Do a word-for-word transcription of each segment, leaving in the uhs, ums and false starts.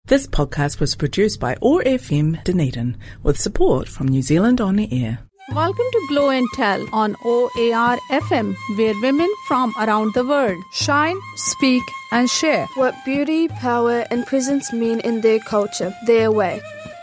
This podcast was produced by O A R F M Dunedin with support from New Zealand On Air. Welcome to Glow and Tell on O A R F M, where women from around the world shine, speak, and share what beauty, power, and presence mean in their culture, their way.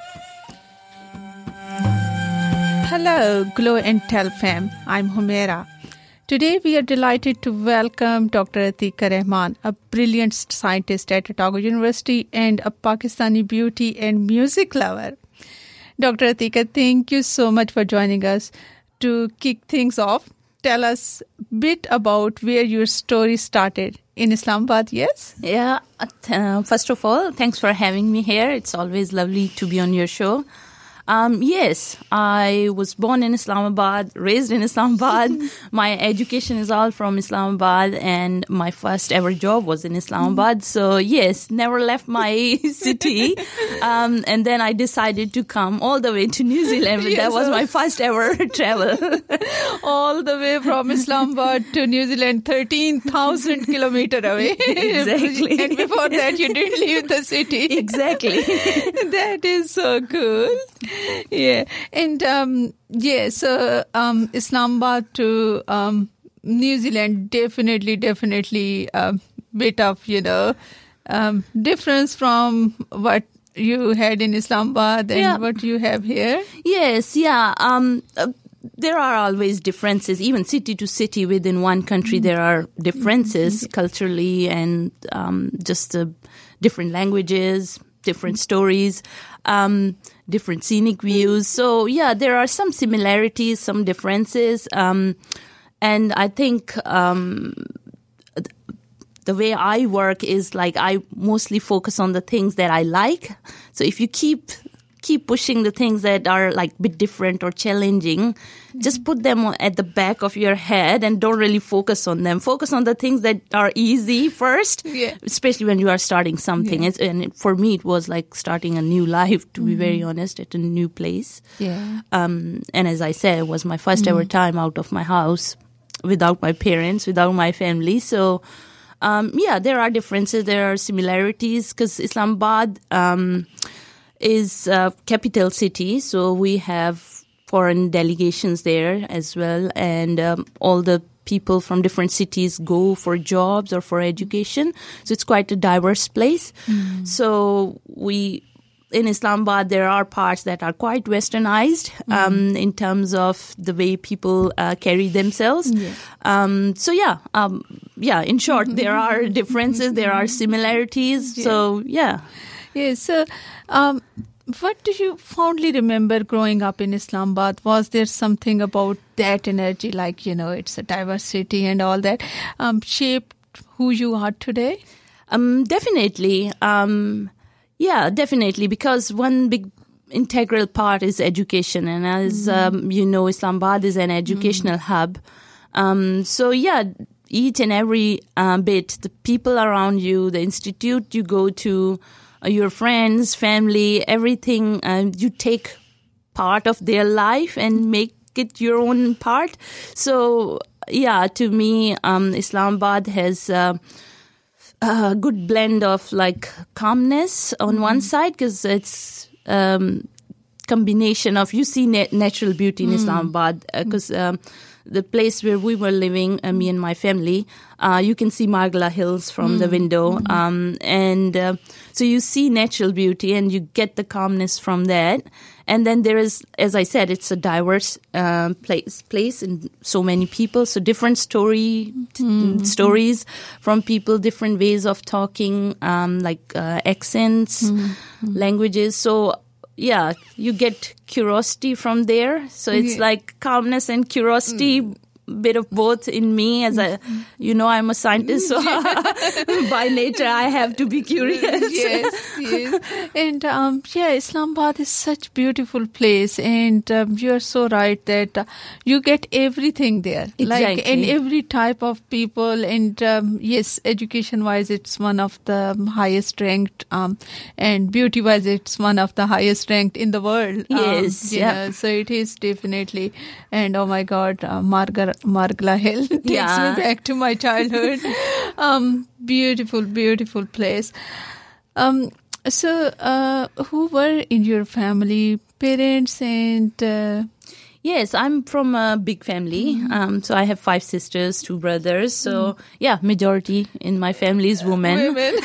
Hello, Glow and Tell fam. I'm Humaira. Today we are delighted to welcome Doctor Atika Rahman, a brilliant scientist at Otago University and a Pakistani beauty and music lover. Doctor Atika, thank you so much for joining us. To kick things off, tell us a bit about where your story started. In Islamabad, yes? Yeah. Uh, first of all, thanks for having me here. It's always lovely to be on your show. Um, yes, I was born in Islamabad, raised in Islamabad. My education is all from Islamabad, and my first ever job was in Islamabad. So yes, never left my city. Um, and then I decided to come all the way to New Zealand. Yes, that was my first ever travel. All the way from Islamabad to New Zealand, thirteen thousand kilometers away. Exactly. And before that, you didn't leave the city. Exactly. That is so cool. Yeah, and um, yeah, so um, Islamabad to um, New Zealand, definitely, definitely a bit of, you know, um, difference from what you had in Islamabad and yeah. what you have here. Yes, yeah. Um, uh, there are always differences, even city to city within one country. There are differences culturally and um, just uh, different languages, different stories. Um, different scenic views. So, yeah, there are some similarities, some differences. Um, and I think um, th- the way I work is like I mostly focus on the things that I like. So if you keep keep pushing the things that are like a bit different or challenging, mm-hmm. just put them at the back of your head and don't really focus on them. Focus on the things that are easy first, yeah. especially when you are starting something. Yeah. It's, and it, for me, it was like starting a new life, to mm-hmm. be very honest, at a new place. Yeah. Um, and as I said, it was my first mm-hmm. ever time out of my house without my parents, without my family. So, um, yeah, there are differences, there are similarities because Islamabad um, is a capital city, so we have foreign delegations there as well, and um, all the people from different cities go for jobs or for education. So it's quite a diverse place. Mm. So we, in Islamabad, there are parts that are quite westernized mm. um, in terms of the way people uh, carry themselves. Yeah. Um, so yeah, um, yeah. In short, there are differences, there are similarities. Yeah. So yeah. Yes. So, um, what do you fondly remember growing up in Islamabad? Was there something about that energy, like, you know, it's a diverse city and all that, um, shaped who you are today? Um, definitely. Um, yeah, definitely. Because one big integral part is education. And as mm. um, you know, Islamabad is an educational mm. hub. Um, so, yeah, each and every uh, bit, the people around you, the institute you go to, your friends, family, everything, uh, you take part of their life and make it your own part. So, yeah, to me, um, Islamabad has uh, a good blend of like calmness on mm-hmm. one side because it's um, combination of, you see na- natural beauty in mm. Islamabad because uh, um, the place where we were living, uh, me and my family, uh, you can see Margla Hills from mm. the window. Mm. Um, and uh, so you see natural beauty and you get the calmness from that. And then there is, as I said, it's a diverse uh, place, place and so many people. So different story mm. stories from people, different ways of talking, um, like uh, accents, mm. languages. So yeah, you get curiosity from there. So it's yeah. like calmness and curiosity, mm. bit of both in me. As a, you know, I'm a scientist, so by nature I have to be curious. Yes, yes. And um, yeah, Islamabad is such a beautiful place, and um, you are so right that uh, you get everything there, exactly. like in every type of people. And um, yes, education-wise, it's one of the highest ranked, um, and beauty-wise, it's one of the highest ranked in the world. Yes, um, yeah. Know, so it is definitely. And oh my God, uh, Margar. Margla Hill takes yeah. me back to my childhood. um, beautiful, beautiful place. Um, so, uh, who were in your family? Parents and... Uh, Yes, I'm from a big family. Mm-hmm. Um, so I have five sisters, two brothers. So, mm-hmm. yeah, majority in my family is women. Women.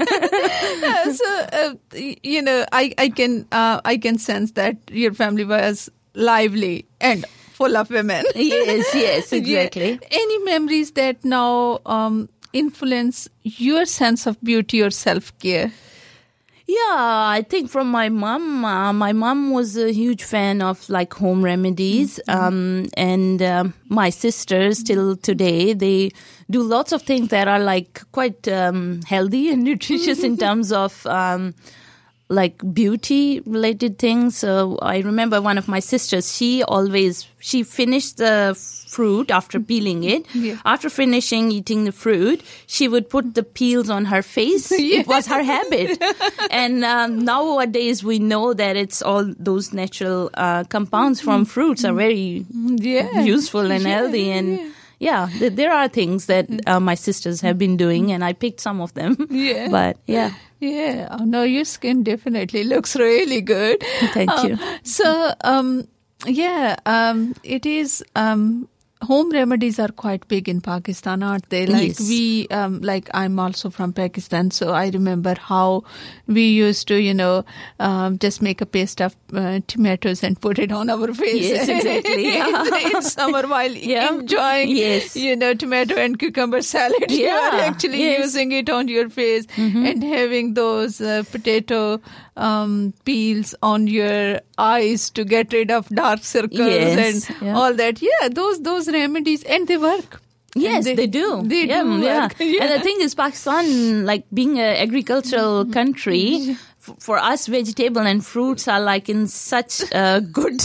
so, uh, you know, I, I can uh, I can sense that your family was lively and full of women. Yes, yes, exactly. Yeah. Any memories that now um, influence your sense of beauty or self-care? Yeah, I think from my mom. Uh, my mom was a huge fan of like home remedies, mm-hmm. um, and um, my sisters till today they do lots of things that are like quite um, healthy and nutritious in terms of um, like beauty related things. So I remember one of my sisters. She always she finished the fruit after peeling it. Yeah. After finishing eating the fruit, she would put the peels on her face. Yeah. It was her habit. And um, nowadays we know that it's all those natural uh, compounds from fruits are very yeah. useful and yeah. healthy. And yeah, yeah th- there are things that uh, my sisters have been doing, and I picked some of them. Yeah. But yeah. Yeah. Oh, no, your skin definitely looks really good. Thank uh, you. So, um, yeah, um, it is... Um, home remedies are quite big in Pakistan, aren't they? Like yes. we, um, like I'm also from Pakistan, so I remember how we used to, you know, um, just make a paste of uh, tomatoes and put it on our face. Yes, exactly. in, in summer while yeah. enjoying, yes. you know, tomato and cucumber salad. Yeah. You are actually yes. using it on your face mm-hmm. and having those uh, potato um, peels on your eyes to get rid of dark circles yes. and yeah. all that. Yeah, those those remedies, and they work. Yes, they, they do. They yeah, do yeah. work. Yeah. And the thing is, Pakistan, like being an agricultural country, f- for us, vegetable and fruits are like in such a good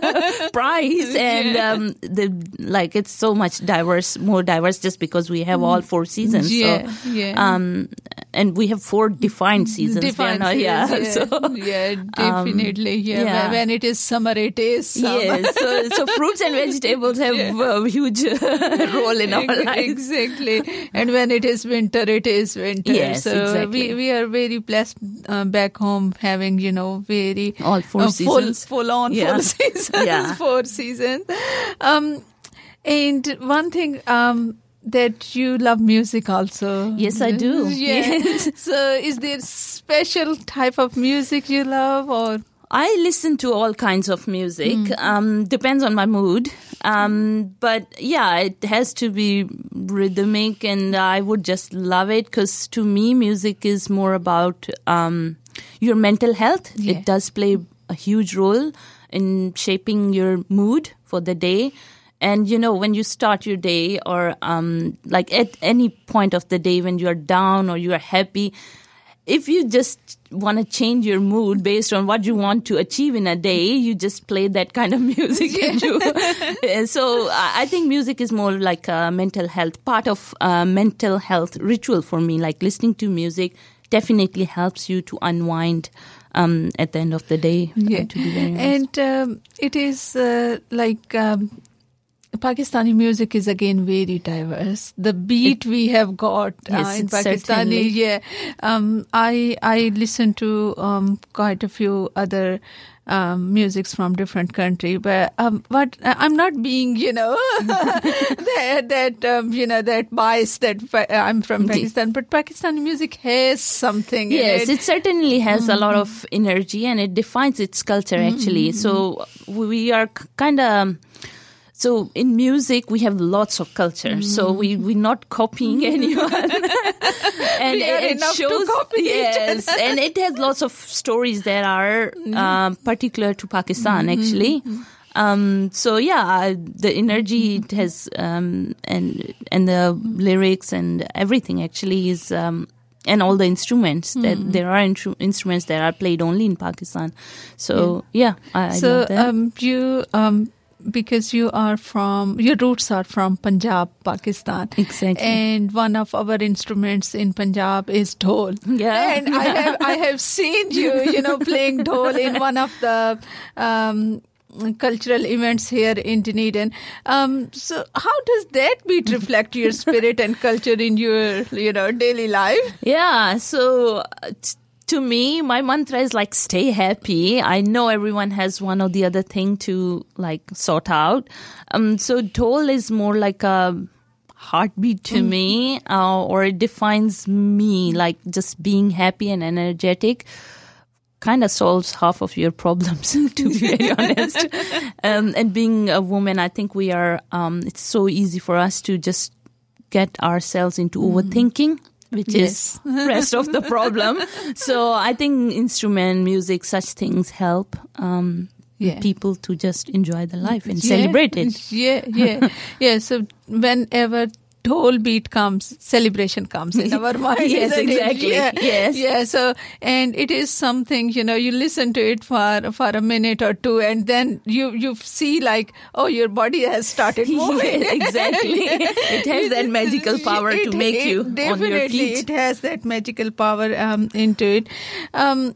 price, and yeah. um, the like it's so much diverse, more diverse, just because we have all four seasons. Yeah, so, yeah. Um, and we have four defined seasons. Defined not, seasons, yeah, yeah. So, yeah, definitely. Um, yeah. yeah. When it is summer, it is summer. Yes, so, so fruits and vegetables have yeah. a huge role in our lives. Exactly. And when it is winter, it is winter. Yes, so exactly. we, we are very blessed uh, back home having, you know, very all four uh, seasons. Full, full on yeah. four seasons. Yeah. Four seasons. Um, and one thing, um, that you love music also. Yes, I do. Yeah. Yes. So is there special type of music you love, or? I listen to all kinds of music. Mm. Um, depends on my mood. Um, but yeah, it has to be rhythmic, and I would just love it because to me, music is more about um, your mental health. Yeah. It does play a huge role in shaping your mood for the day. And, you know, when you start your day or um, like at any point of the day when you're down or you are happy, if you just want to change your mood based on what you want to achieve in a day, you just play that kind of music. Yeah. So I think music is more like a mental health, part of a mental health ritual for me. Like listening to music definitely helps you to unwind um, at the end of the day. Yeah. Uh, to be very honest. And um, it is uh, like... Um, Pakistani music is again very diverse. The beat it, we have got yes, uh, in Pakistani, certainly. yeah. Um, I I listen to um, quite a few other um, musics from different country, but um, but I'm not being, you know, that that um, you know that bias that I'm from Pakistan. But Pakistani music has something. Yes, in it. it certainly has mm-hmm. a lot of energy, and it defines its culture actually. Mm-hmm. So we are kind of. So in music, we have lots of culture. Mm. So we, we're not copying anyone. and we are it enough shows, to copy yes, each other. And it has lots of stories that are mm. um, particular to Pakistan, mm-hmm. actually. Um, so yeah, the energy it has, um, and, and the lyrics and everything actually is, um, and all the instruments that mm. there are intru- instruments that are played only in Pakistan. So yeah, yeah I, so, I love that. Um, you, um, because you are from, your roots are from Punjab, Pakistan. Exactly. And one of our instruments in Punjab is dhol. Yeah. And I have, I have seen you, you know, playing dhol in one of the, um, cultural events here in Dunedin. Um, so how does that beat reflect your spirit and culture in your, you know, daily life? Yeah. So, uh, to me, my mantra is like, stay happy. I know everyone has one or the other thing to like sort out. Um, so dhol is more like a heartbeat to mm. me, uh, or it defines me, like just being happy and energetic kind of solves half of your problems, to be very honest. Um, and being a woman, I think we are, um, it's so easy for us to just get ourselves into mm. overthinking, which yes. is rest of the problem. So I think instrument, music, such things help um, yeah. people to just enjoy the life and yeah. celebrate it. Yeah, yeah, yeah. So whenever whole beat comes, celebration comes in our mind. Yes, exactly. Yeah, yes. Yeah. So, and it is something, you know, you listen to it for for a minute or two, and then you you see like, oh, your body has started moving. Yeah, exactly. Yeah. It has that magical power it, to make it, you definitely, on your feet. It has that magical power um, into it. Um,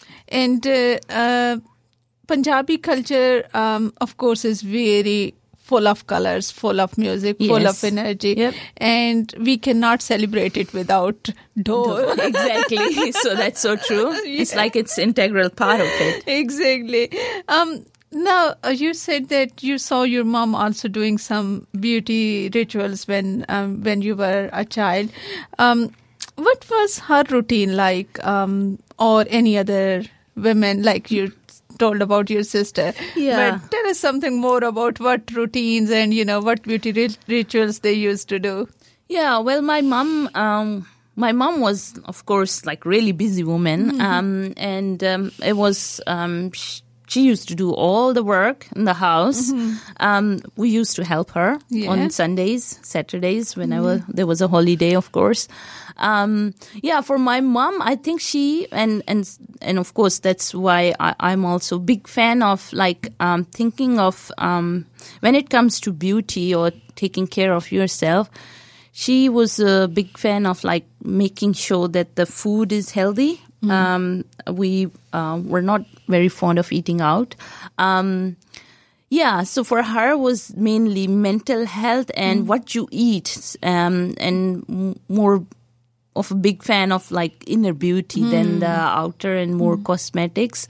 and uh, uh, Punjabi culture, um, of course, is very full of colors, full of music, yes. full of energy. Yep. And we cannot celebrate it without dhol. Exactly. So that's so true. Yeah. It's like it's integral part of it. Exactly. Um, now, uh, you said that you saw your mom also doing some beauty rituals when um, when you were a child. Um, what was her routine like, um, or any other women like you told about your sister? Yeah. But tell us something more about what routines and, you know, what beauty rit- rituals they used to do. Yeah, well, my mom, um, my mom was, of course, like really busy woman. Mm-hmm. Um, and um, it was, um, sh- she used to do all the work in the house. Mm-hmm. Um, we used to help her yeah. on Sundays, Saturdays, whenever mm-hmm. there was a holiday, of course. Um, yeah, for my mom, I think she, and, and, and of course, that's why I, I'm also a big fan of like, um, thinking of, um, when it comes to beauty or taking care of yourself, she was a big fan of like making sure that the food is healthy. Mm-hmm. Um, we, uh, were not very fond of eating out. Um, Yeah, so for her was mainly mental health and mm. what you eat, um, and m- more of a big fan of like inner beauty mm. than the outer and more mm. cosmetics.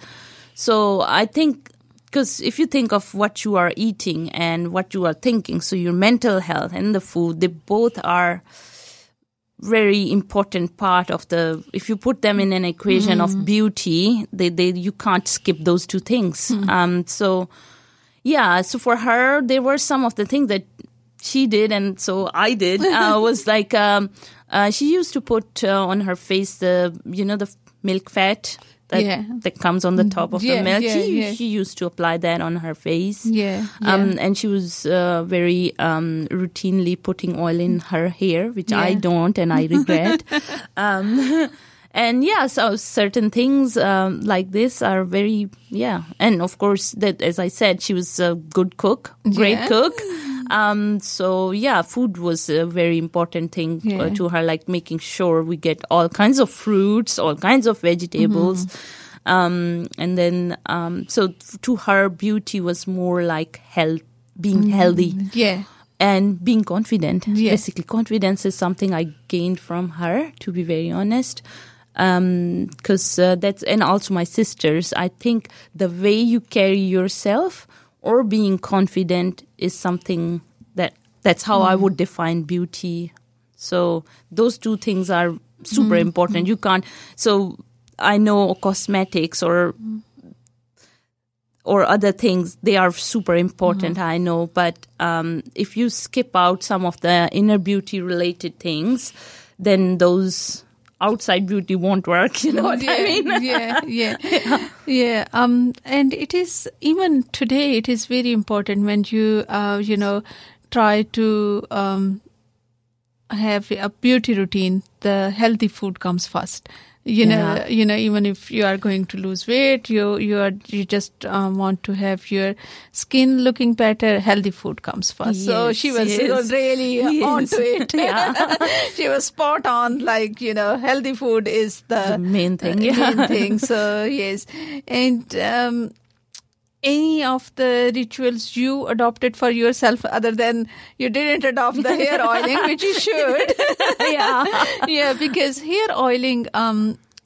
So I think, because if you think of what you are eating and what you are thinking, so your mental health and the food, they both are very important part of the, if you put them in an equation mm. of beauty, they, they, you can't skip those two things. Mm. Um, so... Yeah, so for her, there were some of the things that she did, and so I did. Uh, was like um, uh, she used to put uh, on her face the, you know, the milk fat that yeah. that comes on the top of yeah, the milk. Yeah, she yeah. she used to apply that on her face. Yeah, yeah. Um, and she was uh, very um, routinely putting oil in her hair, which yeah. I don't, and I regret. um, And yeah, so certain things um, like this are very, yeah. And of course, that as I said, she was a good cook, great yeah. cook. Um, so yeah, food was a very important thing yeah. uh, to her, like making sure we get all kinds of fruits, all kinds of vegetables. Mm-hmm. Um, and then, um, so to her, beauty was more like health, being mm-hmm. healthy. Yeah. And being confident. Yeah. Basically, confidence is something I gained from her, to be very honest. Um, cause, uh, that's, and also my sisters, I think the way you carry yourself or being confident is something that, that's how mm. I would define beauty. So those two things are super mm. important. You can't, so I know cosmetics or, or other things, they are super important, mm-hmm. I know, but, um, if you skip out some of the inner beauty related things, then those outside beauty won't work, you know what yeah, I mean? yeah, yeah, yeah. yeah. Um, and it is, even today, it is very important when you, uh, you know, try to um, have a beauty routine, the healthy food comes first. You know, yeah. you know, even if you are going to lose weight, you you are you just um, want to have your skin looking better. Healthy food comes first. Yes, so she was yes. really yes. onto it. Yeah. She was spot on. Like, you know, healthy food is the, the main thing. Uh, Yeah. main thing. So yes, and um, any of the rituals you adopted for yourself, other than you didn't adopt the hair oiling, which you should. yeah, yeah, because hair oiling, um,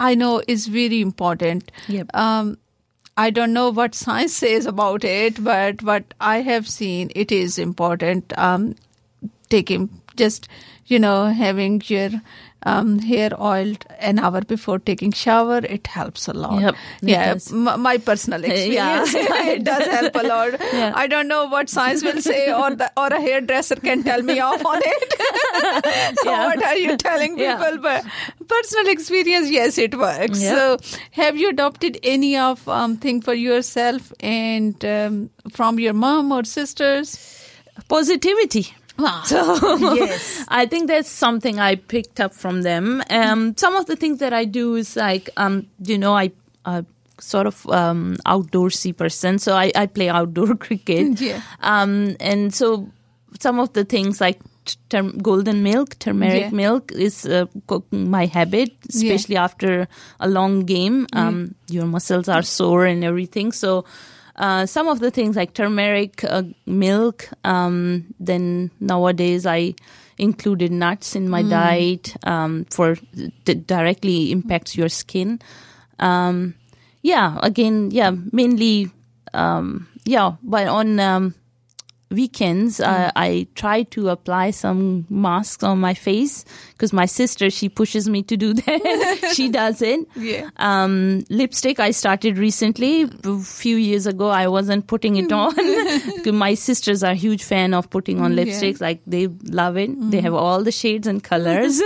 I know is very important. Yep. Um, I don't know what science says about it, but what I have seen, it is important. Um, taking just, you know, having your um, hair oiled an hour before taking shower, it helps a lot. Yep, it yeah, does. m- my personal experience, Yeah. it does help a lot. Yeah. I don't know what science will say, or the, or a hairdresser can tell me off on it. So Yeah. what are you telling people? Yeah. But personal experience, yes, it works. Yeah. So have you adopted any of um, thing for yourself and um, from your mom or sisters? Positivity. So Yes. I think that's something I picked up from them. Um, some of the things that I do is like, um, you know, I uh, sort of um, outdoorsy person, so I, I play outdoor cricket. Yeah. Um, and so some of the things like ter- golden milk, turmeric Yeah. milk is uh, co- my habit, especially after a long game. Um, Your muscles are sore and everything. So uh, some of the things like turmeric uh, milk, um, then nowadays I included nuts in my diet um, for that directly impacts your skin. Um, yeah, again, yeah, mainly, um, yeah, but on um, weekends, uh, I try to apply some masks on my face because my sister, she pushes me to do that. She does it. Yeah. Um, lipstick, I started recently. A few years ago, I wasn't putting it on. 'Cause my sisters are huge fan of putting on Yeah. lipsticks. Like, they love it. They have all the shades and colors.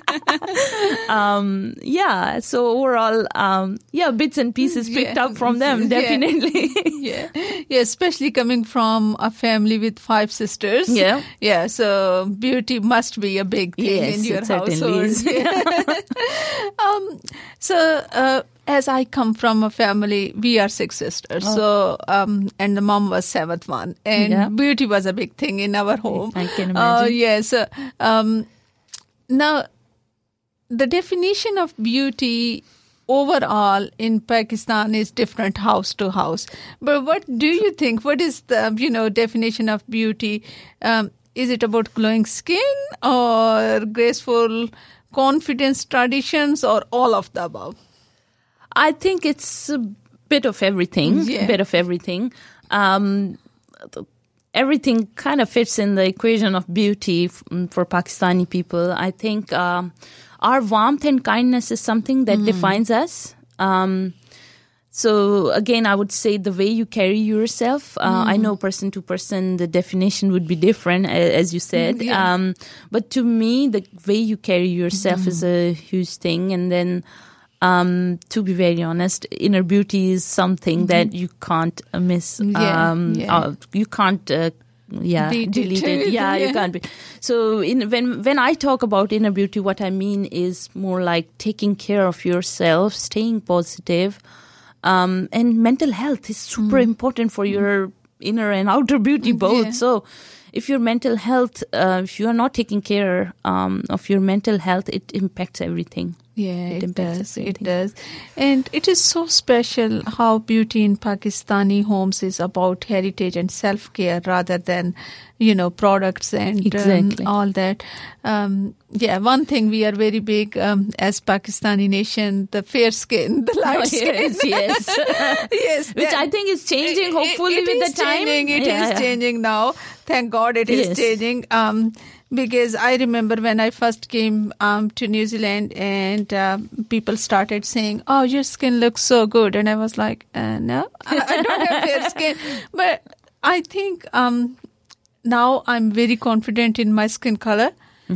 um, yeah. So overall, um, yeah, bits and pieces picked Yeah. up from them, Yeah. definitely. Yeah, yeah, especially coming from a family with five sisters. Yeah. Yeah, so beauty must be a big thing Yes, in your it certainly household. is. Yeah. um, so, uh, as I come from a family, we are six sisters. So, um, and the mom was seventh one. And Yeah. beauty was a big thing in our home. I can Uh, imagine. yes. Uh, um, now, the definition of beauty overall in Pakistan is different house to house. But what do you think? What is the, you know, definition of beauty? Um, is it about glowing skin or graceful confidence traditions or all of the above? I think it's a bit of everything. Yeah. A bit of everything. Um, everything kind of fits in the equation of beauty f- for Pakistani people. I think um, our warmth and kindness is something that defines us. Um, so again, I would say the way you carry yourself. Uh, I know person to person, the definition would be different, a- as you said. Yeah. Um, but to me, the way you carry yourself is a huge thing. And then, um, to be very honest, inner beauty is something that you can't uh, miss. Yeah, Um, yeah. uh, you can't. Uh, yeah, Beat it. delete it. Yeah, Yeah. you can't be. So in, when when I talk about inner beauty, what I mean is more like taking care of yourself, staying positive, um, and mental health is super important for your inner and outer beauty both. Yeah. So if your mental health, uh, if you are not taking care um, of your mental health, it impacts everything. Yeah, It it, impacts does. It everything. does. And it is so special how beauty in Pakistani homes is about heritage and self-care rather than, you know, products and Exactly. um, all that. Um, yeah, one thing we are very big um, as Pakistani nation, the fair skin, the light skin. Yes, yes. Yes, Which that- I think is changing, it- hopefully, it with is the time. Changing. It is Yeah, yeah. changing now. Thank God it is Yes. changing. Um, because I remember when I first came um, to New Zealand and uh, people started saying, "Oh, your skin looks so good," and I was like, uh, "No, I, I don't have fair skin." But I think um, now I'm very confident in my skin color,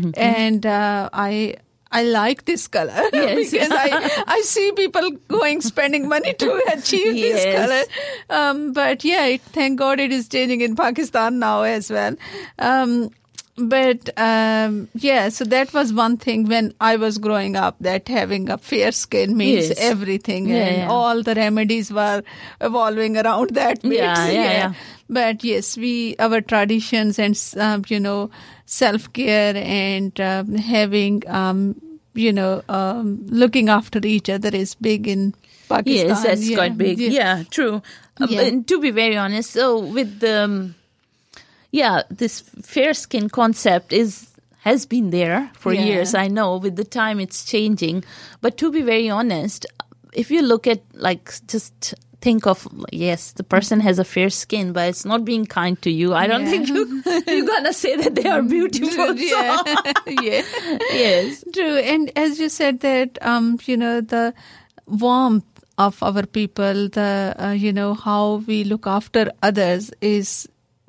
and uh, I. I like this color Yes. because I, I see people going spending money to achieve this Yes. color. Um, but yeah, it, thank God it is changing in Pakistan now as well. Um, but um, yeah, so that was one thing when I was growing up, that having a fair skin means Yes. everything, Yeah, and yeah. all the remedies were evolving around that. bit. Yeah, yeah, yeah. But yes, we our traditions and um, you know self care and um, having um, you know um, looking after each other is big in Pakistan. Yes, that's Yeah, quite big. Yeah, true. Uh, Yeah. but to be very honest, so with the, um, yeah, this fair skin concept is has been there for Yeah. years. I know with the time it's changing. But to be very honest, if you look at like just think of, yes, the person has a fair skin, but it's not being kind to you. I don't Yeah. think you, you're going to say that they are beautiful. yeah. yeah. Yes. True. And as you said that, um, you know, the warmth of our people, the, uh, you know, how we look after others is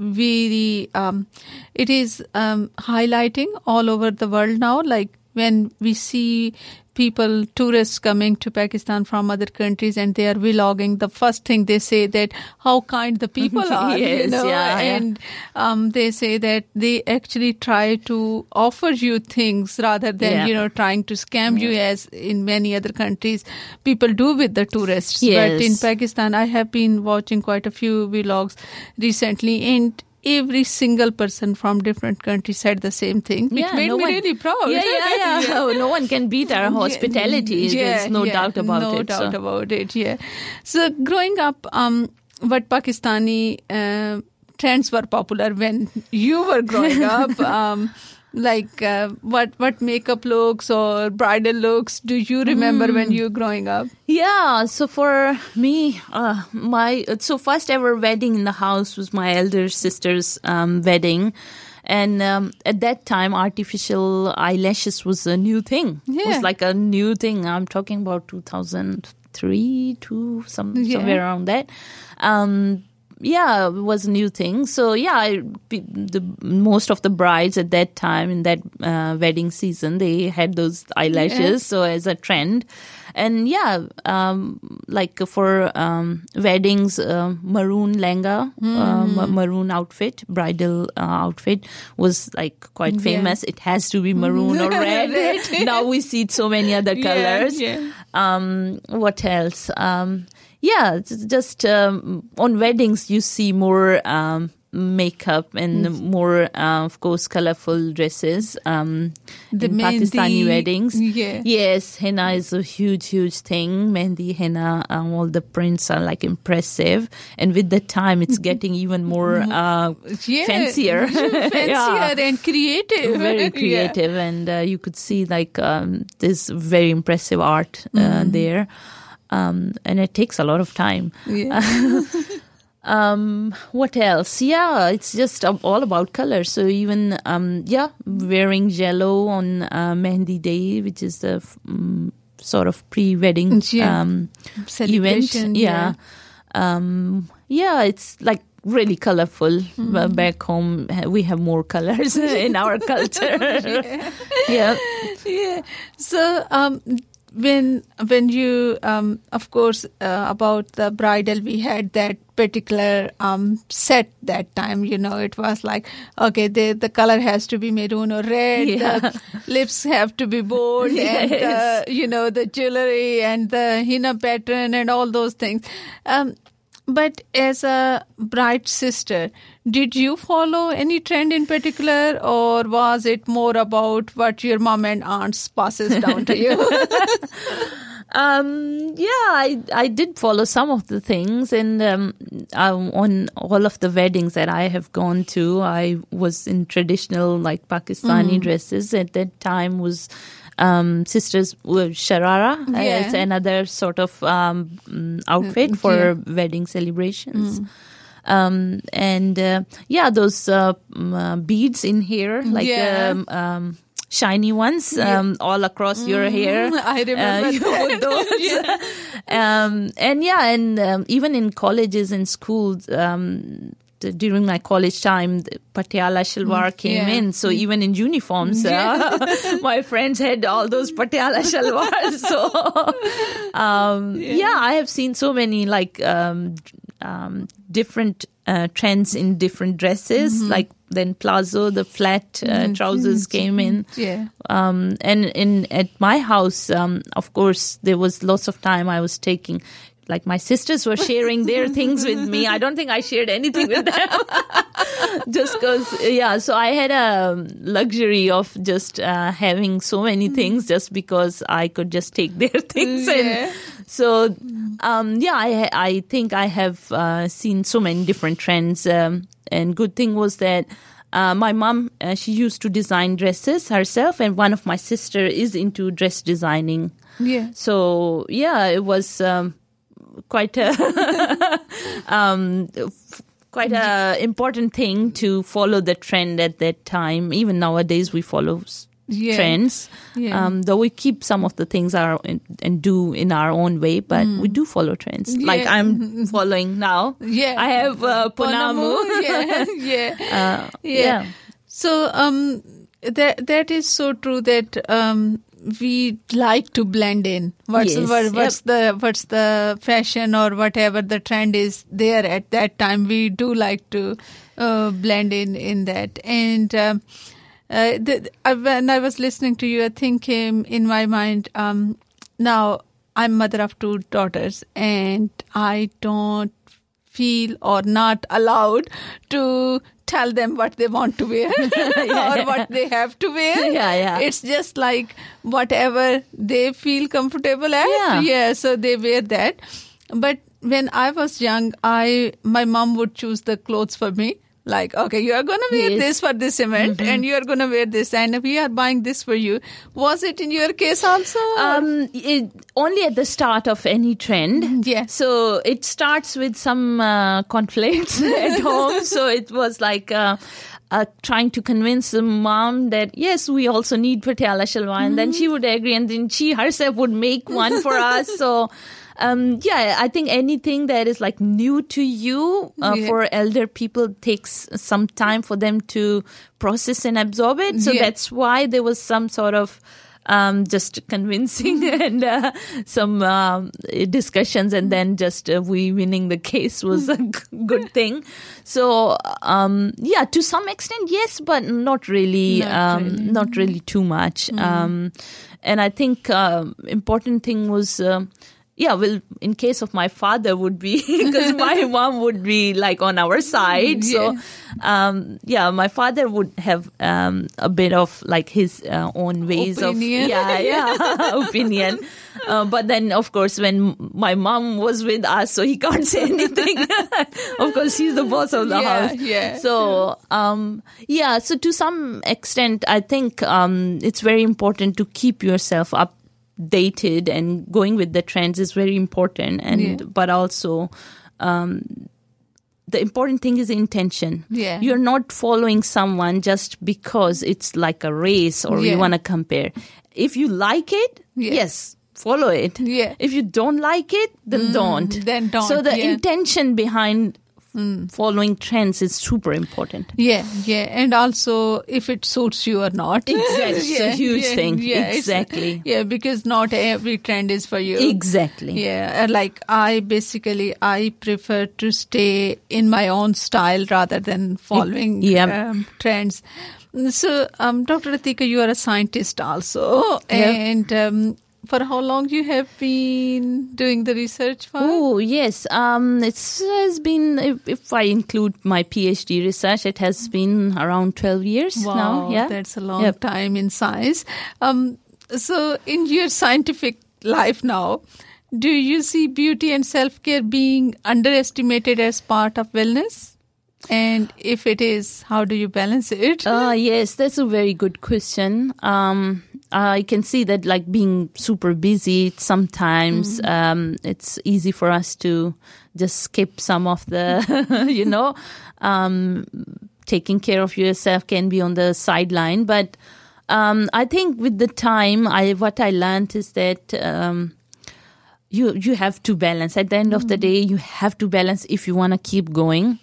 very, um, it is um, highlighting all over the world now. Like when we see people, tourists coming to Pakistan from other countries and they are vlogging, the first thing they say that how kind the people are, you Yes, know, yeah, yeah. and um, they say that they actually try to offer you things rather than, Yeah. you know, trying to scam you as in many other countries people do with the tourists. Yes. But in Pakistan, I have been watching quite a few vlogs recently, and every single person from different countries said the same thing, which Yeah, made no me one- really proud. Yeah, yeah, yeah. Oh, no one can beat our hospitality. Yeah, There's no yeah, doubt about no it. No doubt so. about it, yeah. So growing up, um, what Pakistani uh, trends were popular when you were growing up? um, like uh, what what makeup looks or bridal looks do you remember Hmm. when you were growing up? Yeah, so for me, uh, my so first ever wedding in the house was my elder sister's um, wedding. And um, at that time, artificial eyelashes was a new thing. It Yeah. was like a new thing. I'm talking about two thousand three, two, some, Yeah. somewhere around that. Um, yeah, it was a new thing. So yeah, I, the most of the brides at that time in that uh, wedding season, they had those eyelashes. Yeah. So as a trend, and yeah, um, like for um, weddings, uh, maroon lenga, um, maroon outfit, bridal uh, outfit was like quite Yeah. famous. It has to be maroon or red. Red. Now we see so many other Yeah, colors. yeah. Um, what else? Um, yeah, it's just um, on weddings you see more um, makeup and more, uh, of course, colorful dresses um, The in Pakistani mehndi, weddings. yeah. Yes, henna is a huge, huge thing. Mehndi, henna, um, all the prints are like impressive, and with the time, it's getting even more uh, Yeah. fancier, Fancier Yeah. and creative. Very Yeah. creative, and uh, you could see like um, this very impressive art uh, there, um, and it takes a lot of time. Yeah. Um, what else? Yeah, it's just uh, all about color. So even um, yeah, wearing yellow on uh, Mehndi Day, which is the um, sort of pre-wedding Yeah. um, Celebration, event. Yeah, um, yeah, it's like really colorful. Uh, back home, uh, we have more colors in our culture. yeah. Yeah. So, um, when when you, um, of course, uh, about the bridal, we had that particular um, set that time. You know, it was like, okay, the the color has to be maroon or red. Yeah. The lips have to be bold, and uh, Yes. you know, the jewelry and the henna pattern and all those things. Um, But as a bride sister, did you follow any trend in particular, or was it more about what your mom and aunts passes down to you? Um, yeah, I I did follow some of the things, and um, um, on all of the weddings that I have gone to, I was in traditional like Pakistani dresses. At that time, was um, sisters were sharara. Uh, Yeah. it's another sort of um, mm, outfit for yeah. wedding celebrations. Um, and uh, yeah, those uh, mm, uh, beads in here, like Yeah. um, um, shiny ones, um, all across your hair. I remember Uh, you that. put those. um, and yeah, and um, even in colleges and schools, um, t- during my college time, the Patiala Shalwar came yeah. in. So even in uniforms, uh, my friends had all those Patiala Shalwars. So um, yeah. I have seen so many like um, um, different uh, trends in different dresses, like then plazo, the flat uh, trousers came in. Yeah. Um, and in at my house, um, of course, there was lots of time I was taking. Like my sisters were sharing their things with me. I don't think I shared anything with them. Just because, yeah. So I had a luxury of just uh, having so many things just because I could just take their things. Yeah. And so, um, yeah, I I think I have uh, seen so many different trends. Um, and good thing was that uh, my mom, uh, she used to design dresses herself, and one of my sister is into dress designing. Yeah. So, yeah, it was um, quite a um, f- quite a important thing to follow the trend at that time. Even nowadays, we follow s- Yeah. trends, Yeah. um, though we keep some of the things our in, and do in our own way, but we do follow trends. Like Yeah. I'm following now. Yeah. I have uh, Ponamu. yeah. Yeah. Uh, Yeah. yeah. So um, that that is so true that um, we like to blend in. What's Yes, what, what's the what's the fashion or whatever the trend is there at that time. We do like to uh, blend in in that. And um, uh, the, I, when I was listening to you, I think came in my mind. Um, now I'm mother of two daughters, and I don't feel or not allowed to tell them what they want to wear or what they have to wear. Yeah, yeah. It's just like whatever they feel comfortable at. Yeah. Yeah, so they wear that. But when I was young, I my mom would choose the clothes for me. Like, okay, you are going to wear Yes. this for this event and you are going to wear this and we are buying this for you. Was it in your case also? Um, it, only at the start of any trend. Yeah. So it starts with some uh, conflicts at home. So it was like uh, uh, trying to convince the mom that, yes, we also need patiala shalwar. And then she would agree and then she herself would make one for us. So... Um, yeah, I think anything that is like new to you uh, Yeah. for elder people takes some time for them to process and absorb it. So Yeah. that's why there was some sort of um, just convincing and uh, some um, discussions, and then just uh, we winning the case was a g- good thing. So um, yeah, to some extent, yes, but not really, Not um, really. not really too much. Um, and I think uh, important thing was. Uh, Yeah, well, in case of my father would be, because my mom would be like on our side. So, um, yeah, my father would have um, a bit of like his uh, own ways Opinion. of, yeah, yeah, opinion. Uh, but then, of course, when my mom was with us, so he can't say anything. Of course, he's the boss of the Yeah, house. yeah. So, um, yeah, so to some extent, I think um, it's very important to keep yourself up. Dated and going with the trends is very important, and Yeah. but also um, the important thing is intention. Yeah. You're not following someone just because it's like a race or Yeah. you want to compare. If you like it, Yeah. yes, follow it. Yeah. If you don't like it, then don't. then don't, So the yeah. intention behind following trends is super important. Yeah, yeah. And also if it suits you or not. Exactly. It's a huge thing. it's- Exactly. Yeah, because not every trend is for you. Exactly. Yeah, and like I basically, I prefer to stay in my own style rather than following Yeah. um, trends. So, um, Doctor Atika, you are a scientist also. Yeah. And um, for how long you have been doing the research for? Oh, yes. Um, it's has been, if, if I include my PhD research, it has been around twelve years Wow, now. Yeah. that's a long Yep. time in science. Um, so, in your scientific life now, do you see beauty and self-care being underestimated as part of wellness? And if it is, how do you balance it? Uh, yes, that's a very good question. Um, I can see that like being super busy, sometimes um, it's easy for us to just skip some of the, you know, um, taking care of yourself can be on the sideline. But um, I think with the time, I what I learned is that um, you you have to balance. At the end of the day, you have to balance if you want to keep going.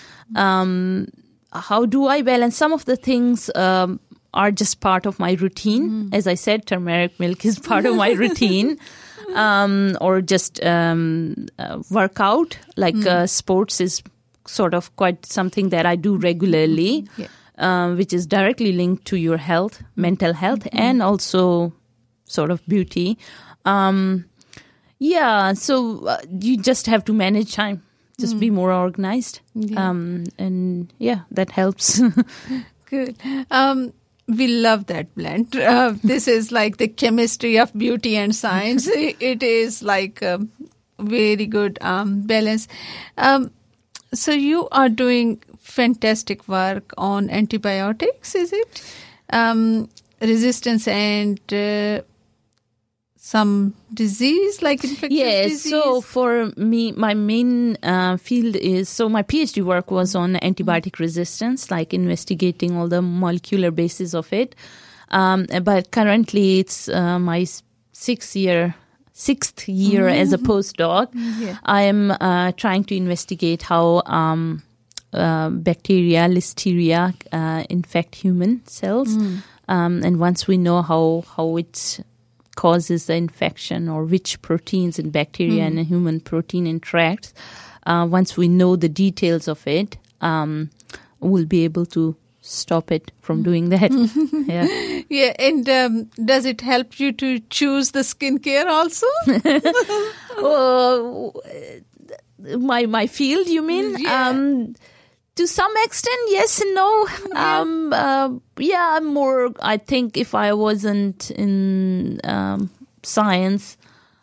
Um, how do I balance? Some of the things um, are just part of my routine. As I said, turmeric milk is part of my routine. Um, or just um, uh, workout, like uh, sports is sort of quite something that I do regularly, Yeah. um, which is directly linked to your health, mental health, and also sort of beauty. Um, yeah, so uh, you just have to manage time. Just be more organized. Yeah. Um, and yeah, that helps. Good. Um, we love that blend. Uh, this is like the chemistry of beauty and science. It is like a very good um, balance. Um, so you are doing fantastic work on antibiotics, is it? Um, resistance and uh, some disease, like infectious yes, disease? So for me, my main uh, field is, so my PhD work was on antibiotic resistance, like investigating all the molecular basis of it. Um, but currently it's uh, my sixth year sixth year mm-hmm. as a postdoc. Yeah. I am uh, trying to investigate how um, uh, bacteria, listeria, uh, infect human cells. Mm. Um, and once we know how, how it causes the infection or which proteins in bacteria mm. and human protein interacts, uh, once we know the details of it, um, we'll be able to stop it from doing that. yeah. Yeah. And um, does it help you to choose the skincare also? uh, my my field, you mean? Yeah. Um, to some extent, yes and no. Yeah. Um, uh, yeah, I'm more, I think if I wasn't in um, science,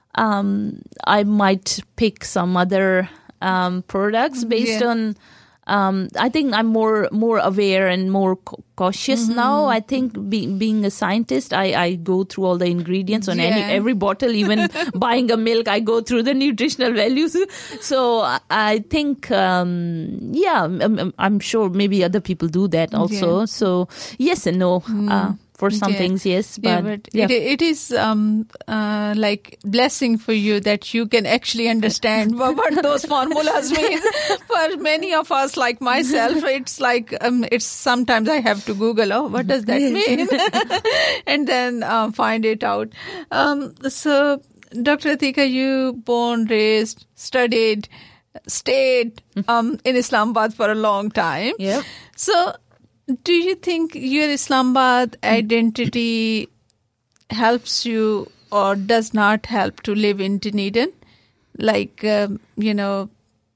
um, I might pick some other um, products based yeah. on Um, I think I'm more more aware and more ca- cautious mm-hmm. now. I think be, being a scientist, I, I go through all the ingredients on yeah. any every bottle. Even buying a milk, I go through the nutritional values. So I think, um, yeah, I'm, I'm sure maybe other people do that also. Yeah. So yes and no. Mm. Uh, For some yeah. things, yes, but, yeah, but yeah. It, it is um, uh, like blessing for you that you can actually understand what, what those formulas mean. For many of us, like myself, it's like um, it's sometimes I have to Google, oh, what does that mean, and then uh, find it out. Um, so, Doctor Atika, you born, raised, studied, stayed um, in Islamabad for a long time. Yep. So. Do you think your Islamabad identity helps you or does not help to live in Dunedin? Like, um, you know,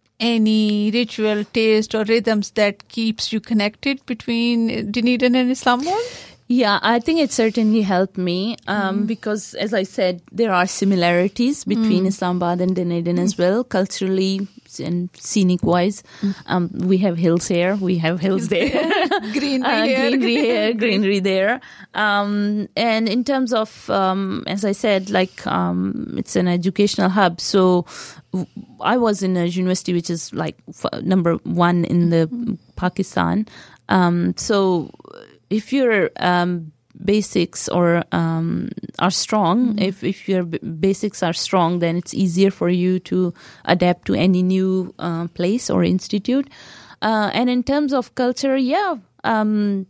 any ritual, taste or rhythms that keeps you connected between Dunedin and Islamabad? Yeah, I think it certainly helped me um, mm. because, as I said, there are similarities between mm. Islamabad and Dunedin mm. as well, culturally and scenic-wise. Mm. Um, we have hills here, we have hills there. greenery uh, here. Greenery here, greenery there. Um, and in terms of, um, as I said, like um, it's an educational hub. So I was in a university which is like f- number one in the mm. Pakistan. Um, so if your um, basics or um, are strong, mm. if if your b- basics are strong, then it's easier for you to adapt to any new uh, place or institute. Uh, and in terms of culture, yeah, um,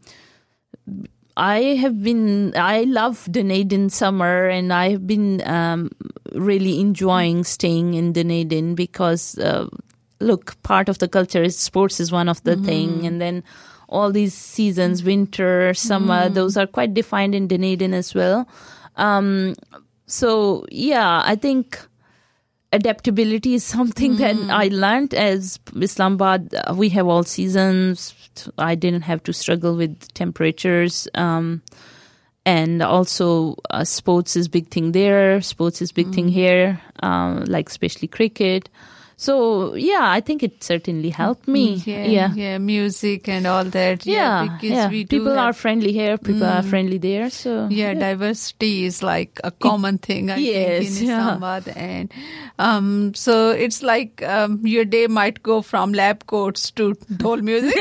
I have been. I love Dunedin summer, and I have been um, really enjoying staying in Dunedin because, uh, look, part of the culture is sports is one of the mm. thing, and then all these seasons, winter, summer, mm. those are quite defined in Dunedin as well. Um, so, yeah, I think adaptability is something mm. that I learned as Islamabad. We have all seasons. I didn't have to struggle with temperatures. Um, and also uh, sports is big thing there. Sports is big mm. thing here, um, like especially cricket. So, yeah, I think it certainly helped me. Yeah, yeah, yeah, music and all that. Yeah, yeah, because yeah. we do people have, are friendly here, people mm, are friendly there. So yeah, yeah, diversity is like a common it, thing, I yes, think, in Islamabad. Yeah. And um, so it's like um, your day might go from lab coats to dhol music.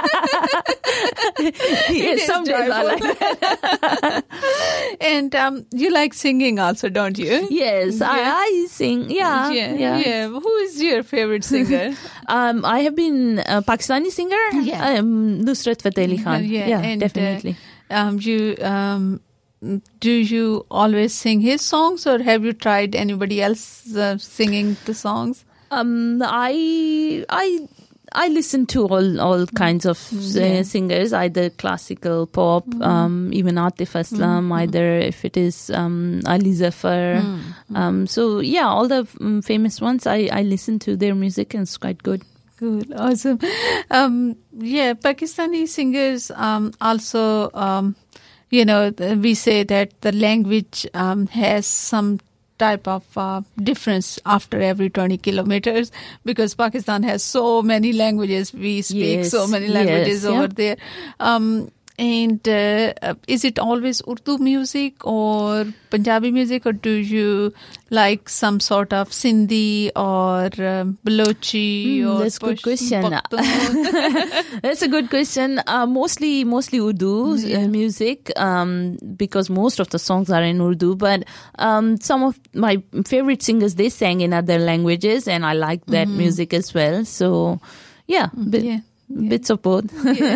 Yes, some days I like that. And um, you like singing also, don't you? Yes, yeah. I, I sing. Yeah, yeah, yeah. yeah. Who is your favorite singer? um, I have been a Pakistani singer. Yeah, um, Nusrat Fateh Ali Khan. Yeah, yeah and, definitely. Uh, um, you um, do you always sing his songs, or have you tried anybody else uh, singing the songs? Um, I I. I listen to all, all kinds of yeah. uh, singers, either classical, pop, mm. um, even Atif Aslam, mm. either if it is um, Ali Zafar. Mm. Um, so, yeah, all the um, famous ones, I, I listen to their music and it's quite good. Good, awesome. Um, yeah, Pakistani singers um, also, um, you know, we say that the language um, has some type of uh, difference after every twenty kilometers, because Pakistan has so many languages. We speak Yes, so many languages yes, over yeah. there. Um, and uh, uh, is it always Urdu music or Punjabi music, or do you like some sort of Sindhi or um, Balochi? Hmm, or that's a good Push- question. Pakhtun? That's a good question. Uh, mostly, mostly Urdu Yeah. uh, music, um, because most of the songs are in Urdu. But um, some of my favorite singers, they sang in other languages, and I like that music as well. So, yeah, bit, Yeah. bits of both.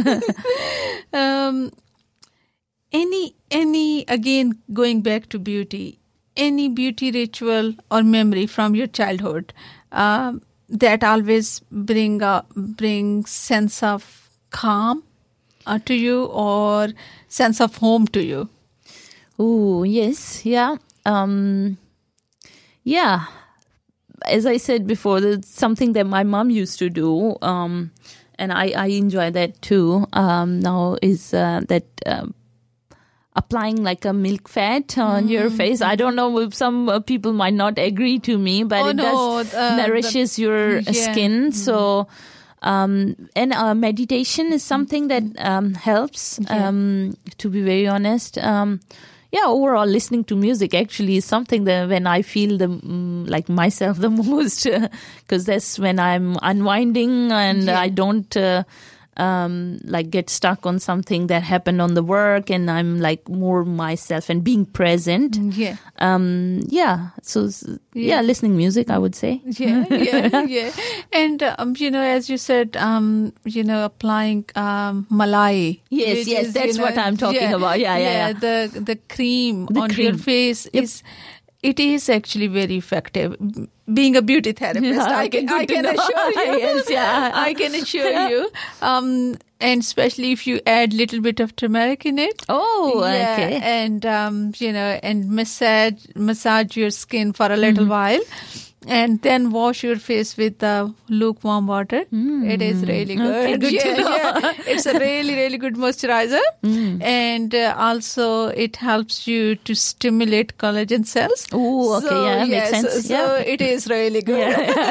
um, any any again going back to beauty, any beauty ritual or memory from your childhood um, that always bring a bring sense of calm uh, to you, or sense of home to you? Oh, yes, yeah. Um, yeah. As I said before, it's something that my mom used to do, um, and I, I enjoy that too. Um, now is uh, that um, applying like a milk fat on your face. I don't know if some uh, people might not agree to me, but Oh, it no, does uh, nourishes your Yeah. skin. So, um, and uh, meditation is something that um, helps. Yeah. Um, to be very honest. Um, Yeah, overall, listening to music actually is something that when I feel the mm, like myself the most, because that's when I'm unwinding and Yeah. I don't uh, um, like get stuck on something that happened on the work, and I'm like more myself and being present. Yeah. Um, yeah, so s- yeah. Yeah. listening music, I would say. Yeah, yeah, yeah. And, um, you know, as you said, um, you know, applying um, malai. Yes, which yes, is, that's you what I'm talking about. Yeah, yeah, yeah. The, the cream The on your cream. face Yep. is, it is actually very effective. Being a beauty therapist, Yeah, I okay, can, good I to can know. assure you. Yes, yeah. I can assure you. Um, and especially if you add little bit of turmeric in it. Oh, Yeah, okay. and um, you know, and massage massage your skin for a little Mm-hmm. while, and then wash your face with uh, lukewarm water. It is really good. Mm. Okay, good to yeah, know. yeah. It's a really, really good moisturizer, Mm. and uh, also it helps you to stimulate collagen cells. Oh, okay, So, yeah, makes so- sense. So, Yeah. it is really good.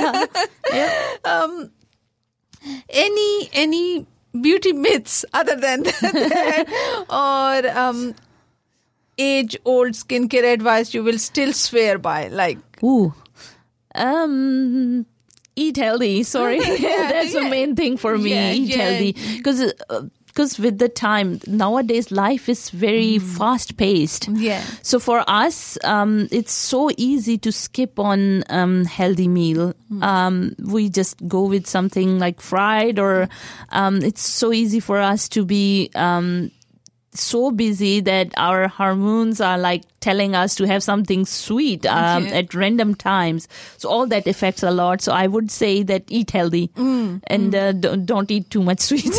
um, any any beauty myths other than that, or um, age old skincare advice you will still swear by, like Ooh. Um, eat healthy. Sorry. Yeah, That's yeah. the main thing for me. Yeah, eat yeah. healthy. Because because with the time, nowadays life is very fast paced. yeah So for us, um, it's so easy to skip on um, healthy meal. Um, we just go with something like fried, or um, it's so easy for us to be um, so busy that our hormones are like telling us to have something sweet um, Yeah. at random times. So all that affects a lot. So I would say that eat healthy and uh, don't, don't eat too much sweets.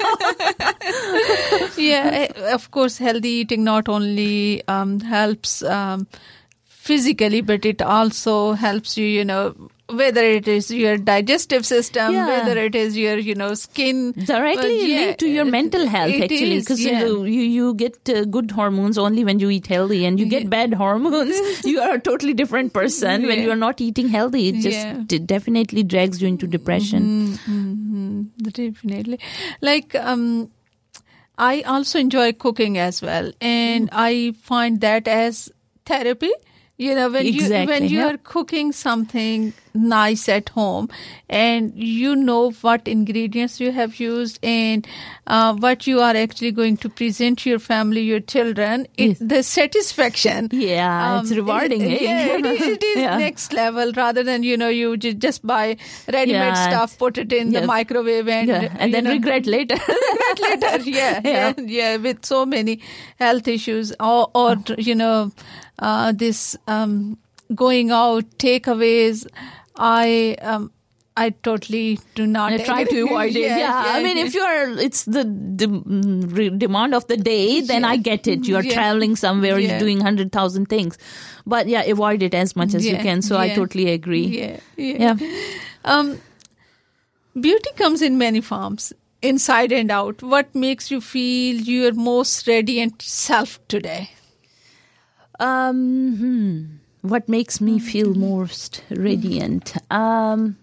yeah eh, of course, healthy eating not only um, helps um, physically, but it also helps you, you know, whether it is your digestive system, Yeah. whether it is your, you know, skin. Directly But yeah, linked to your mental health, it actually, is, because yeah. you, you you get uh, good hormones only when you eat healthy, and you get bad hormones. You are a totally different person when Yeah. you are not eating healthy. It just Yeah. it definitely drags you into depression. Mm-hmm. Definitely. Like, um, I also enjoy cooking as well, and I find that as therapy. You know, when you Exactly, when you yeah. are cooking something nice at home, and you know what ingredients you have used, and uh, what you are actually going to present to your family, your children, it, Yes. the satisfaction. Yeah, it's rewarding, It, eh? yeah, it, it is Yeah. next level, rather than, you know, you ju- just buy ready-made Yeah, stuff, put it in the yeah. microwave, and Yeah, and you then know, regret later. regret later. Yeah, yeah, Yeah. yeah, with so many health issues, or, or you know, uh, this um, going out takeaways. I um, I totally do not I try to avoid it. Yeah, I mean, if you are, it's the, the mm, re- demand of the day, then Yeah. I get it. You are Yeah. traveling somewhere, Yeah. you're doing hundred thousand things, but yeah, avoid it as much as you Yeah, can. So I yeah. totally agree. Yeah, yeah. Yeah. Um, beauty comes in many forms, inside and out. What makes you feel your most radiant self today? Um, hmm. what makes me feel most radiant? Um,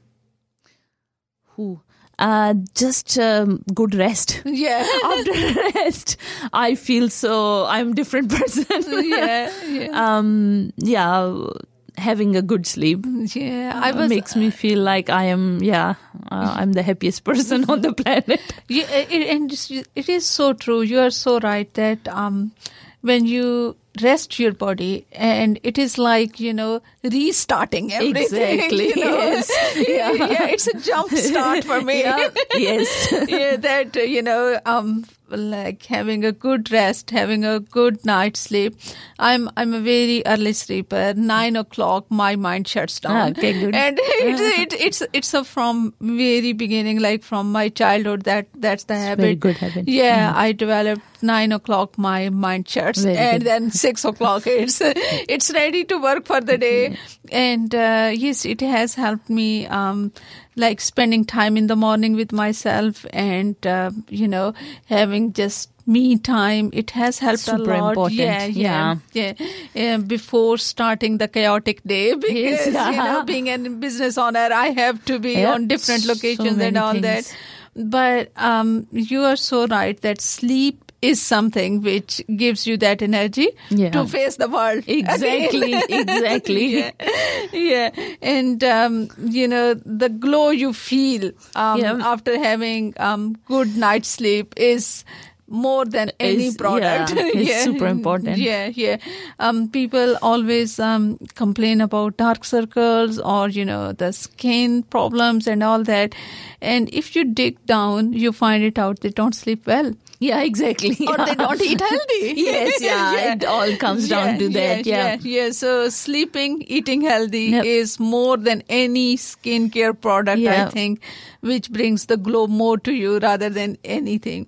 who? Uh, just um, good rest. Yeah. After rest, I feel so. I'm a different person. yeah, yeah. Um, yeah. Having a good sleep. Yeah, uh, I was, makes me feel like I am. Yeah, uh, I'm the happiest person on the planet. Yeah, it, and it is so true. You are so right that um, when you rest your body, and it is like, you know, restarting everything. Exactly. You know? Yes. Yeah. yeah, it's a jump start for me. Yeah. Yes. yeah, that, you know, um, like having a good rest, having a good night's sleep. I'm I'm a very early sleeper. Nine o'clock, my mind shuts down. Okay, good. And it, it, it's it's a from very beginning, like from my childhood. That that's the it's habit. Very good habit. Yeah, mm. I developed nine o'clock. My mind shuts, Very and good. then six o'clock, it's it's ready to work for the day. And uh, yes, it has helped me. Um, like spending time in the morning with myself and, uh, you know, having just me time. It has helped Super a lot. important. Yeah, yeah, yeah. yeah. Before starting the chaotic day, because, Yes, yeah. you know, being a business owner, I have to be Yep. on different locations so and all things. that. But um, you are so right that sleep is something which gives you that energy Yeah. to face the world. Exactly, exactly. yeah. yeah. And, um, you know, the glow you feel um, Yeah. after having um, good night's sleep is more than any Is- product. yeah, it's super important. Yeah, yeah. Um, people always um, complain about dark circles or, you know, the skin problems and all that. And if you dig down, you find it out they don't sleep well. Yeah, exactly. Or they don't eat healthy. Yes, yeah, Yeah. it all comes down Yeah, to that. Yeah, yeah, yeah. So sleeping, eating healthy Yep. is more than any skincare product, Yeah. I think, which brings the glow more to you rather than anything.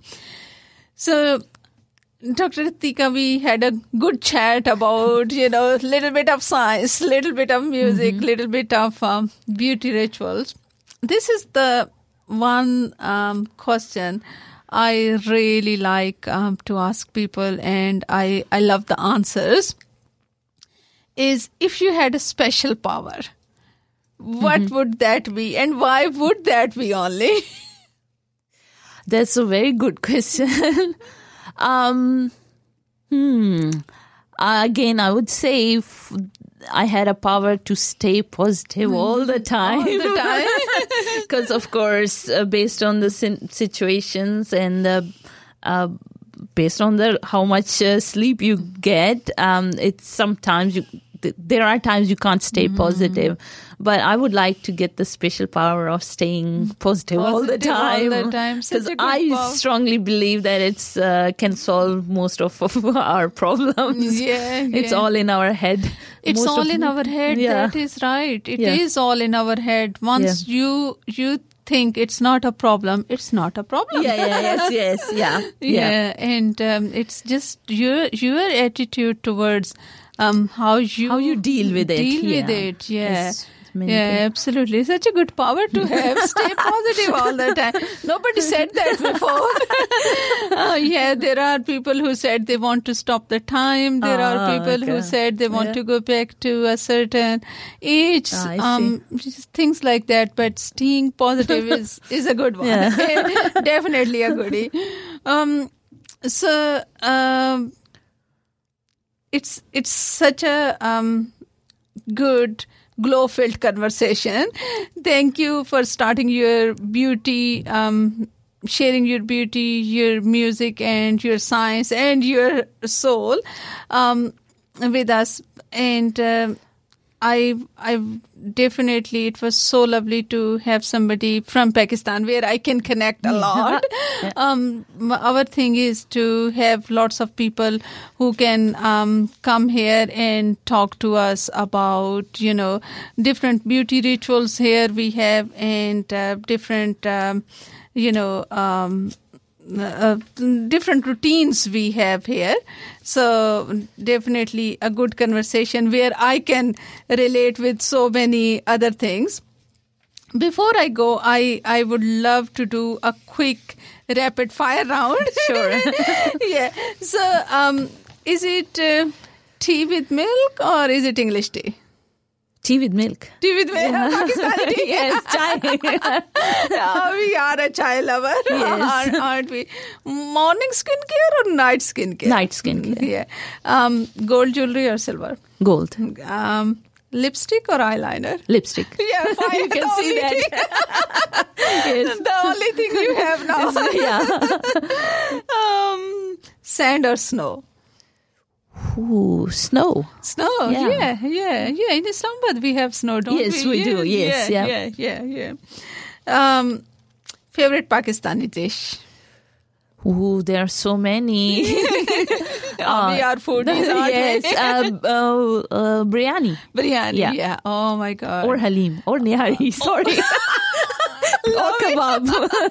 So, Doctor Ritika, we had a good chat about, you know, little bit of science, little bit of music, Mm-hmm. little bit of um, beauty rituals. This is the one um, question I really like um, to ask people, and I, I love the answers, is if you had a special power, what Mm-hmm. would that be, and why would that be only? That's a very good question. um, hmm. Again, I would say if I had a power to stay positive all the time. All the time. Because, of course, uh, based on the sin- situations and uh, uh, based on the how much uh, sleep you get, um, it's sometimes you. Th- there are times you can't stay Mm-hmm. positive, but I would like to get the special power of staying positive, all the Positive all time. the time. Such Because a good I power. strongly believe that it's uh, can solve most of, of our problems. Yeah, It's yeah. all in our head. It's Most all of in the- our head. Yeah. That is right. It is Yeah. all in our head. Once you you think it's not a problem, it's not a problem. Yeah, yeah, yes, yes, yeah, yeah. yeah. And um, it's just your your attitude towards um, how you How you deal with it, Deal with yeah. it. Yeah. It's many Yeah, things. absolutely. Such a good power to have. Stay positive all the time. Nobody said that before. uh, yeah, there are people who said they want to stop the time. There Ah, are people who okay. said they want Yeah. to go back to a certain age. Ah, I um, just things like that. But staying positive is, is a good one. Yeah. Definitely a goodie. Um, so, um, it's it's such a um, good glow-filled conversation. Thank you for starting your beauty, um, sharing your beauty, your music, and your science and your soul um, with us. And um I, I definitely, it was so lovely to have somebody from Pakistan where I can connect a lot. Um, our thing is to have lots of people who can um, come here and talk to us about, you know, different beauty rituals here we have and uh, different, um, you know, um, uh, different routines we have here. So definitely a good conversation where I can relate with so many other things. Before I go, I, I would love to do a quick rapid fire round. Sure. yeah. So um, is it uh, tea with milk or is it English tea? Tea with milk. Tea with milk. Yeah. Pakistani tea. Yes, chai. Yeah, we are a chai lover, yes. aren't, aren't we? Morning skincare or night skincare? Night skincare. Yeah. Um, gold jewelry or silver? Gold. Um, lipstick or eyeliner? Lipstick. Yeah, fine. You can see that. Yes. The only thing you have now. Yeah. um, sand or snow? Ooh, snow. Snow, Yeah. yeah, yeah, yeah. In Islamabad we have snow, don't Yes, we? we yeah, do, yes, yeah, yeah. yeah, yeah, yeah. Um, favorite Pakistani dish? Ooh, there are so many. Uh, we are foodies, aren't yes, we? uh, uh, uh, biryani. Biryani, Yeah. yeah. Oh my God. Or halim. Or nihari, sorry. Or kebab.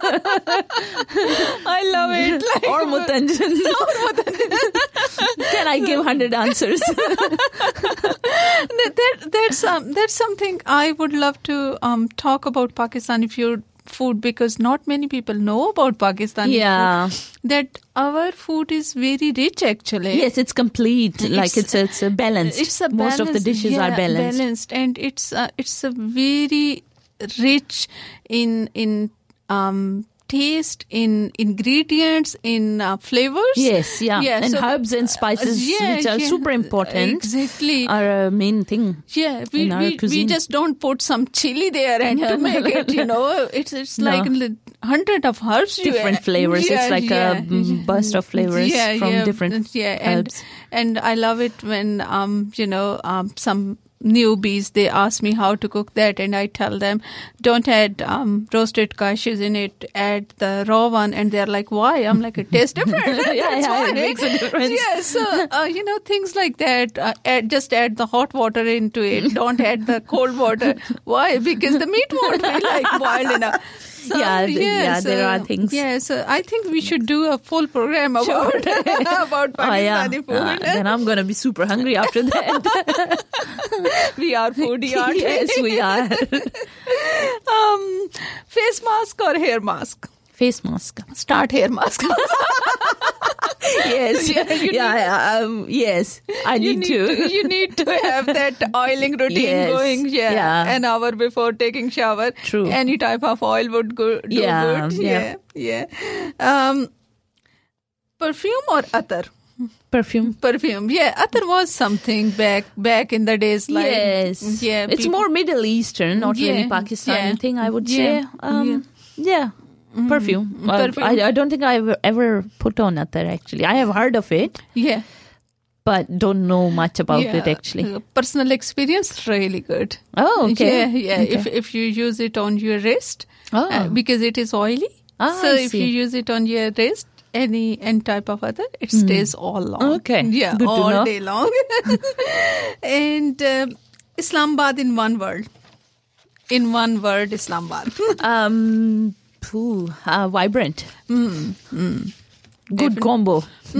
I love it. Like, Or mutanjan. Can I give one hundred answers? that, that, that's, um, that's something I would love to um, talk about Pakistani food, food because not many people know about Pakistani Yeah. food. That our food is very rich actually. Yes, it's complete. like It's- it's a, it's a balanced. It's a Most of the balanced- dishes yeah, are balanced. balanced, and it's uh, it's a very rich in in um, taste, in ingredients, in uh, flavors. Yes, yeah. and so- herbs and spices, uh, yeah, which are yeah, super important, Exactly. are a main thing. Yeah, we in our we, we cuisine. just don't put some chili there and Yeah. to make it, you know, it's it's No. like a hundred of herbs. you Different add. flavors. Yeah, It's like yeah. a mm, burst of flavors Yeah, from yeah, different yeah, and, herbs. And I love it when, um, you know, um, some newbies, they ask me how to cook that, and I tell them, don't add um, roasted cashews in it, add the raw one, and they're like, why? I'm like, it tastes different. Yeah, That's yeah, why. it makes a difference. Yeah, so, uh, you know, things like that, uh, add, just add the hot water into it, don't add the cold water. Why? Because the meat won't be like boiled enough. So, Yeah, th- yeah, so- there are things. Yeah, so I think we should do a full program about, about Pakistani Oh, yeah. food. Uh, then I'm going to be super hungry after that. We are foodie, aren't we? Yes, we are. Um, face mask or hair mask? Face mask. Start hair mask. Yes. Yeah, you yeah, yeah, um, yes. I you need, need to. to. You need to have that oiling routine Yes. going. Yeah, Yeah. an hour before taking shower. True. Any type of oil would go, do Yeah, good. yeah. Yeah, yeah. Um, perfume or attar? Perfume. Perfume. Yeah, attar was something back back in the days. Like Yes. yeah, It's people- more Middle Eastern, not Yeah, really Pakistani yeah, thing, I would yeah, say. Um, yeah. Perfume. Uh, Perfume. I, I don't think I've ever put on attar actually. I have heard of it, Yeah. but don't know much about yeah. it actually. Uh, personal experience, really good. Oh, okay. Yeah, yeah. Okay. If if you use it on your wrist, Oh. uh, because it is oily. Ah, so I if see. you use it on your wrist, any any type of other, it stays all long. Okay. Yeah, Good to all know. day long. And um Islamabad in one word. In one word, Islamabad. Um, phew, uh, vibrant. Mm, Good combo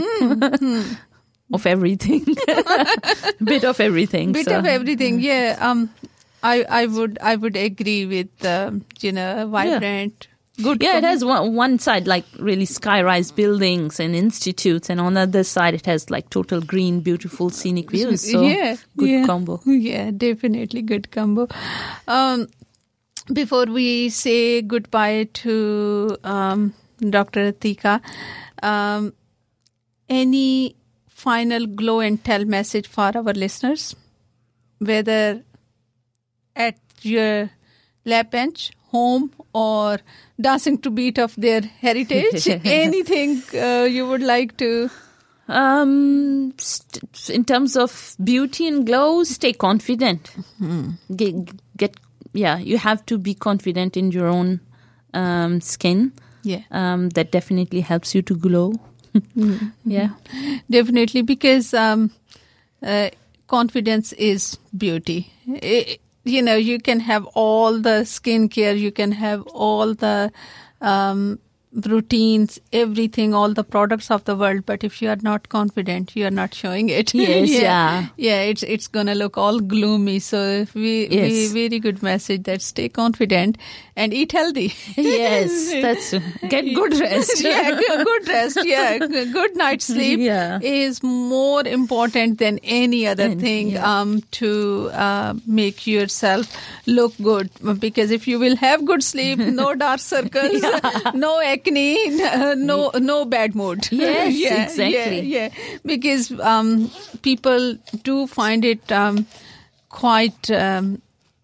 of everything. Bit of everything. Bit so. of everything. Yeah. Um, I I would I would agree with um, you know, vibrant. Good. Yeah, it com- has one, one side like really sky-rise buildings and institutes, and on the other side it has like total green, beautiful scenic views. So yeah, good yeah. combo. Yeah, definitely good combo. Um, before we say goodbye to um, Doctor Atika, um, any final glow and tell message for our listeners, whether at your lab bench, home, or dancing to beat of their heritage? Anything uh, you would like to? Um, st- in terms of beauty and glow, stay confident. Get, get, yeah, you have to be confident in your own um, skin. Yeah. Um, that definitely helps you to glow. Yeah. Definitely, because um, uh, confidence is beauty. I- you know, you can have all the skincare, you can have all the um, routines, everything, all the products of the world, but if you are not confident, you are not showing it. Yes, yeah. yeah. Yeah, it's it's going to look all gloomy. So we, Yes. we very good message that stay confident and eat healthy. Yes, that's get good rest. yeah, good, good rest. Yeah, g- good night sleep Yeah. is more important than any other And- thing yeah. um, to uh, make yourself look good. Because if you will have good sleep, no dark circles, no acne, no no bad mood. Yes, yeah, exactly. Yeah, yeah. Because um, people do find it um, quite. Um,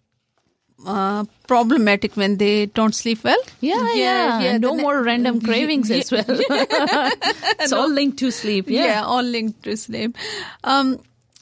Uh, problematic when they don't sleep well. Yeah, yeah, yeah. And no the- more random cravings yeah, as well. It's all linked to sleep. Yeah. Yeah, all linked to sleep. Um,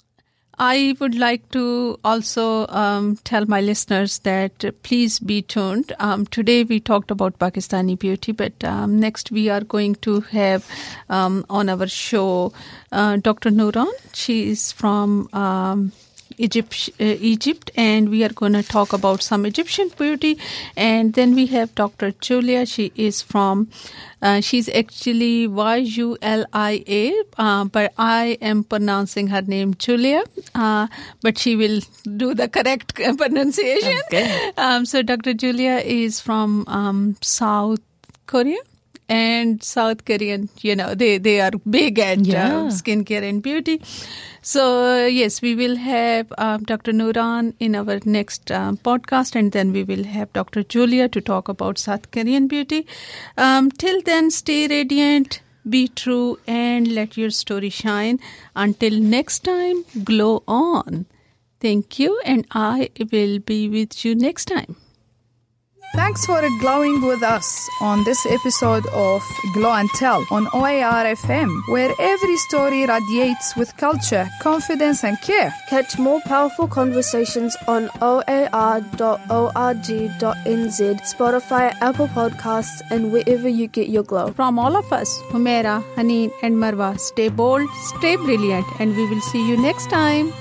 I would like to also um, tell my listeners that uh, please be tuned. Um, today we talked about Pakistani beauty, but um, next we are going to have um, on our show uh, Doctor Nuran. She is from Um, Egypt, uh, Egypt, and we are going to talk about some Egyptian beauty. And then we have Doctor Julia. She is from, uh, she's actually Y U L I A, uh, but I am pronouncing her name Julia, uh, but she will do the correct pronunciation. Okay. Um, so Doctor Julia is from um, South Korea. And South Korean, you know, they, they are big at Yeah. uh, skincare and beauty. So, uh, yes, we will have um, Doctor Nuran in our next um, podcast, and then we will have Doctor Julia to talk about South Korean beauty. Um, till then, stay radiant, be true, and let your story shine. Until next time, glow on. Thank you, and I will be with you next time. Thanks for glowing with us on this episode of Glow and Tell on O A R F M, where every story radiates with culture, confidence, and care. Catch more powerful conversations on O A R dot org dot N Z, Spotify, Apple Podcasts, and wherever you get your glow. From all of us, Humaira, Haneen, and Marwa, stay bold, stay brilliant, and we will see you next time.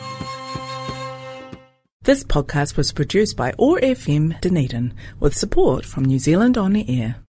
This podcast was produced by O A R F M Dunedin with support from New Zealand On the Air.